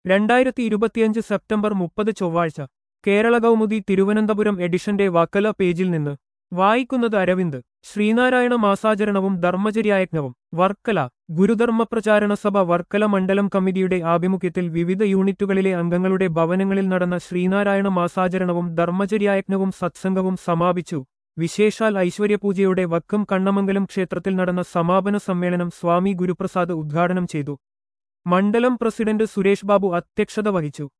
2025 September 30 ചൊവ്വാഴ്ച കേരള കൗമുദി തിരുവനന്തപുരം എഡിഷന്റെ വക്കല പേജിൽ നിന്ന് വായിക്കുന്നത് അരവിന്ദ്. ശ്രീനാരായണ മാസാചരണവും ധർമ്മചര്യായജ്ഞവും വർക്കല. ഗുരുധർമ്മ പ്രചാരണ സഭ വർക്കല മണ്ഡലം കമ്മിറ്റിയുടെ ആഭിമുഖ്യത്തിൽ വിവിധ യൂണിറ്റുകളിലെ അംഗങ്ങളുടെ ഭവനങ്ങളിൽ നടന്ന ശ്രീനാരായണ മാസാചരണവും ധർമ്മചര്യായജ്ഞവും സത്സംഗവും സമാപിച്ചു. വിശേഷാൽ ഐശ്വര്യപൂജയോടെ വക്കം കണ്ണമംഗലം ക്ഷേത്രത്തിൽ നടന്ന സമാപന സമ്മേളനം സ്വാമി ഗുരുപ്രസാദ് ഉദ്ഘാടനം ചെയ്തു. മണ്ഡലം പ്രസിഡന്റ് സുരേഷ് ബാബു അധ്യക്ഷത വഹിച്ചു.